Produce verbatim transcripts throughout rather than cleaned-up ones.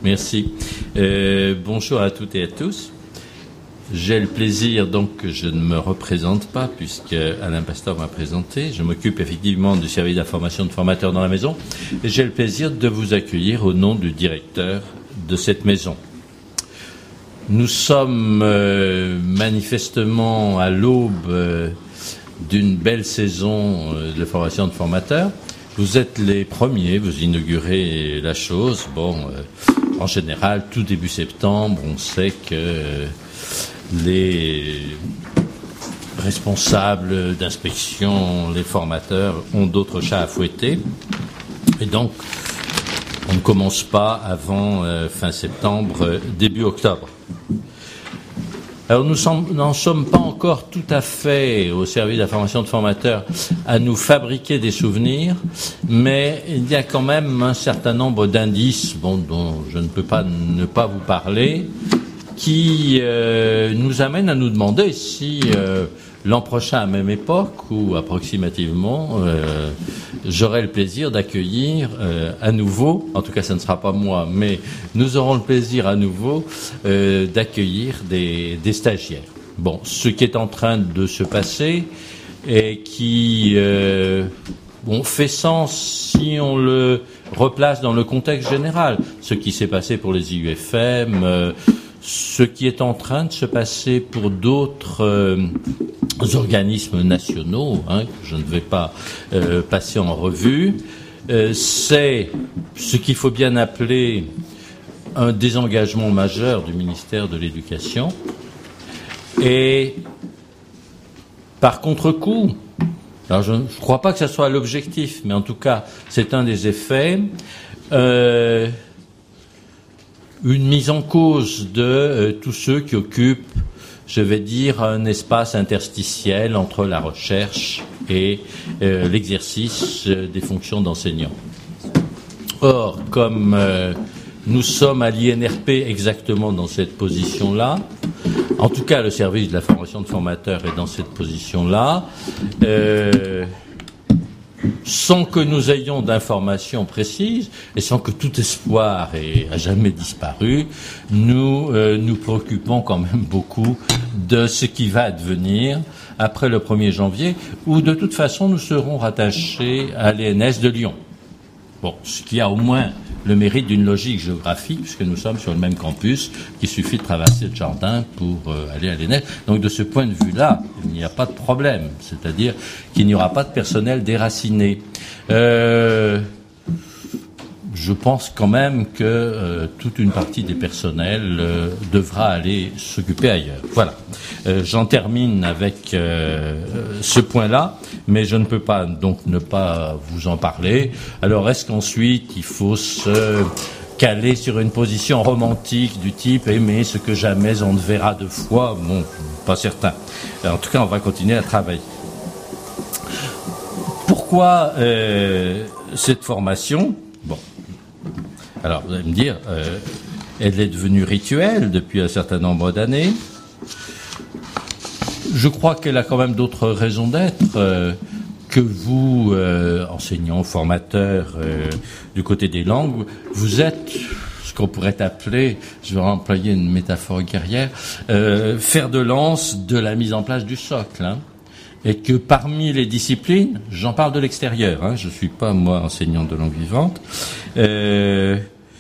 Merci. Euh, bonjour à toutes et à tous. J'ai le plaisir, donc, que je ne me représente pas, puisque Alain Pastor m'a présenté. Je m'occupe effectivement du service d'information de formateurs dans la maison. Et j'ai le plaisir de vous accueillir au nom du directeur de cette maison. Nous sommes euh, manifestement à l'aube euh, d'une belle saison euh, de formation de formateurs. Vous êtes les premiers, vous inaugurez la chose. Bon, euh, en général, tout début septembre, on sait que euh, les responsables d'inspection, les formateurs ont d'autres chats à fouetter. Et donc, on ne commence pas avant euh, fin septembre, euh, début octobre. Alors nous n'en sommes pas encore tout à fait au service d'information de formateurs à nous fabriquer des souvenirs, mais il y a quand même un certain nombre d'indices, bon, dont je ne peux pas ne pas vous parler, qui euh, nous amènent à nous demander si euh, l'an prochain, à même époque ou approximativement, euh, j'aurai le plaisir d'accueillir euh, à nouveau, en tout cas ce ne sera pas moi, mais nous aurons le plaisir à nouveau euh, d'accueillir des, des stagiaires. Bon, ce qui est en train de se passer et qui euh, bon, fait sens si on le replace dans le contexte général. Ce qui s'est passé pour les I U F M, euh, ce qui est en train de se passer pour d'autres euh, organismes nationaux, hein, que je ne vais pas euh, passer en revue, euh, c'est ce qu'il faut bien appeler un désengagement majeur du ministère de l'Éducation. Et par contre-coup, alors je ne crois pas que ce soit l'objectif, mais en tout cas, c'est un des effets, euh, une mise en cause de euh, tous ceux qui occupent, je vais dire, un espace interstitiel entre la recherche et euh, l'exercice euh, des fonctions d'enseignant. Or, comme euh, nous sommes à l'I N R P exactement dans cette position-là, en tout cas le service de la formation de formateurs est dans cette position-là, euh, sans que nous ayons d'informations précises et sans que tout espoir ait à jamais disparu, nous euh, nous préoccupons quand même beaucoup de ce qui va advenir après le premier janvier, où de toute façon nous serons rattachés à l'E N S de Lyon. Bon, ce qui a au moins le mérite d'une logique géographique, puisque nous sommes sur le même campus, qu'il suffit de traverser le jardin pour euh, aller à l'E N S. Donc de ce point de vue-là, il n'y a pas de problème, c'est-à-dire qu'il n'y aura pas de personnel déraciné. Euh, je pense quand même que euh, toute une partie des personnels euh, devra aller s'occuper ailleurs. Voilà. Euh, j'en termine avec euh, ce point-là, mais je ne peux pas donc ne pas vous en parler. Alors est-ce qu'ensuite il faut se caler sur une position romantique du type aimer ce que jamais on ne verra deux fois? Bon, pas certain. En tout cas, on va continuer à travailler. Pourquoi euh, cette formation? Bon. Alors, vous allez me dire, euh, elle est devenue rituelle depuis un certain nombre d'années. Je crois qu'elle a quand même d'autres raisons d'être euh, que vous, euh, enseignants, formateurs euh, du côté des langues, vous êtes ce qu'on pourrait appeler, je vais employer une métaphore guerrière, euh, fer de lance de la mise en place du socle, hein. Et que parmi les disciplines, j'en parle de l'extérieur, hein, je suis pas moi enseignant de langue vivante, euh,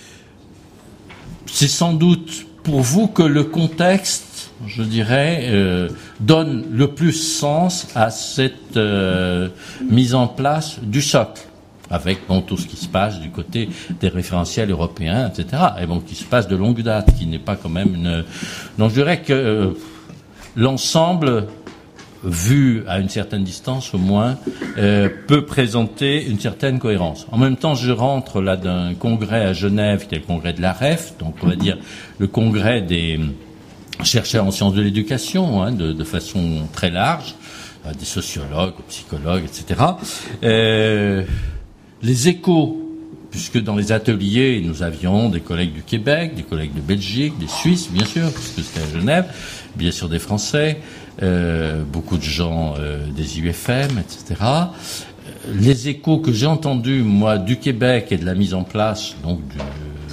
c'est sans doute pour vous que le contexte, je dirais, euh, donne le plus sens à cette euh, mise en place du socle, avec bon, tout ce qui se passe du côté des référentiels européens, et cetera. Et bon, qui se passe de longue date, qui n'est pas quand même une... Donc je dirais que euh, l'ensemble, vu à une certaine distance au moins, euh, peut présenter une certaine cohérence. En même temps, je rentre là d'un congrès à Genève, qui est le congrès de l'A R E F, donc on va dire le congrès des chercheurs en sciences de l'éducation, hein, de, de façon très large, euh, des sociologues, psychologues, et cetera. Euh, les échos, puisque dans les ateliers, nous avions des collègues du Québec, des collègues de Belgique, des Suisses, bien sûr, puisque c'était à Genève, bien sûr des Français, euh, beaucoup de gens euh, des I U F M, et cetera. Les échos que j'ai entendus, moi, du Québec et de la mise en place, donc du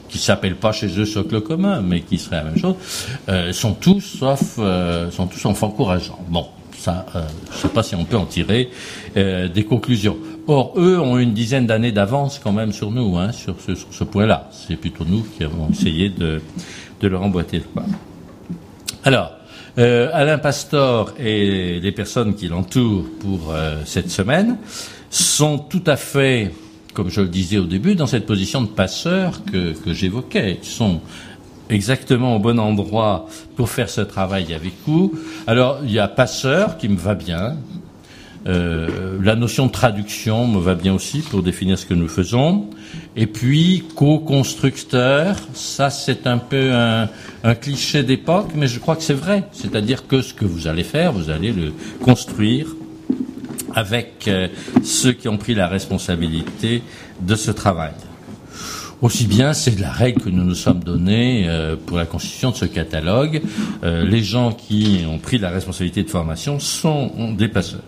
qui s'appellent pas chez eux socle commun, mais qui seraient la même chose, euh, sont tous sauf euh, sont tous encourageants. Bon, ça, euh, je sais pas si on peut en tirer euh, des conclusions. Or, eux ont une dizaine d'années d'avance quand même sur nous, hein, sur ce, sur ce point-là. C'est plutôt nous qui avons essayé de, de leur emboîter le pas. Alors, euh, Alain Pastor et les personnes qui l'entourent pour euh, cette semaine sont tout à fait, comme je le disais au début, dans cette position de passeur que, que j'évoquais. Ils sont exactement au bon endroit pour faire ce travail avec vous. Alors, il y a passeur qui me va bien. Euh, la notion de traduction me va bien aussi pour définir ce que nous faisons. Et puis, co-constructeur, ça c'est un peu un, un cliché d'époque, mais je crois que c'est vrai. C'est-à-dire que ce que vous allez faire, vous allez le construire avec euh, ceux qui ont pris la responsabilité de ce travail. Aussi bien, c'est la règle que nous nous sommes donnée euh, pour la constitution de ce catalogue. Euh, les gens qui ont pris la responsabilité de formation sont des passeurs.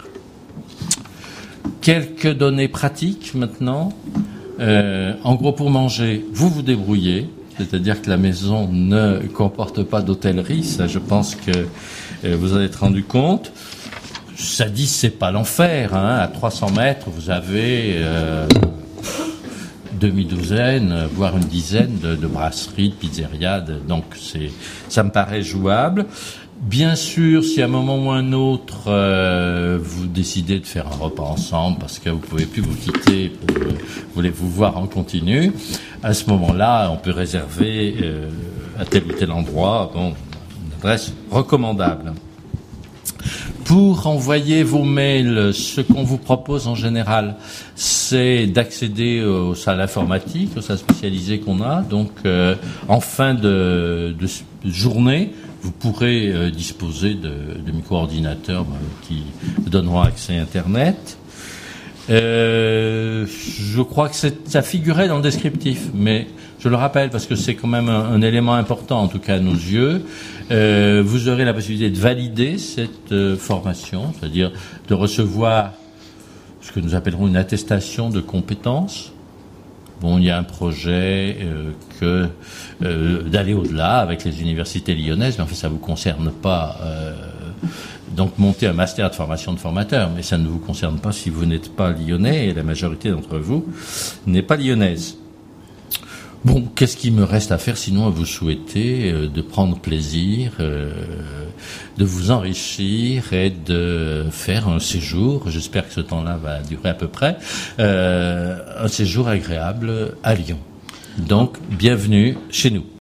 Quelques données pratiques maintenant. Euh, en gros, pour manger, vous vous débrouillez, c'est-à-dire que la maison ne comporte pas d'hôtellerie. Ça, je pense que euh, vous en êtes rendu compte. Ça dit, c'est pas l'enfer, hein. À trois cents mètres, vous avez euh, demi-douzaine, voire une dizaine de, de brasseries, de pizzerias. De, donc, c'est, ça me paraît jouable. Bien sûr, si à un moment ou un autre, euh, vous décidez de faire un repas ensemble parce que vous pouvez plus vous quitter, pour, euh, vous voulez vous voir en continu, à ce moment-là, on peut réserver euh, à tel ou tel endroit, bon, une adresse recommandable. Pour envoyer vos mails, ce qu'on vous propose en général, c'est d'accéder aux salles informatiques, aux salles spécialisées qu'on a. Donc, euh, en fin de, de journée, vous pourrez euh, disposer de, de micro-ordinateurs bah, qui vous donneront accès à Internet. Euh, je crois que c'est, ça figurait dans le descriptif, mais je le rappelle parce que c'est quand même un, un élément important, en tout cas à nos yeux. Euh, vous aurez la possibilité de valider cette euh, formation, c'est-à-dire de recevoir ce que nous appellerons une attestation de compétences. Bon, il y a un projet euh, que euh, d'aller au-delà avec les universités lyonnaises, mais en fait, ça vous concerne pas. Euh, donc, monter un master de formation de formateur, mais ça ne vous concerne pas si vous n'êtes pas lyonnais, et la majorité d'entre vous n'est pas lyonnaise. Bon, qu'est-ce qu'il me reste à faire sinon à vous souhaiter euh, de prendre plaisir, euh, de vous enrichir et de faire un séjour, j'espère que ce temps-là va durer à peu près, euh, un séjour agréable à Lyon. Donc, bienvenue chez nous.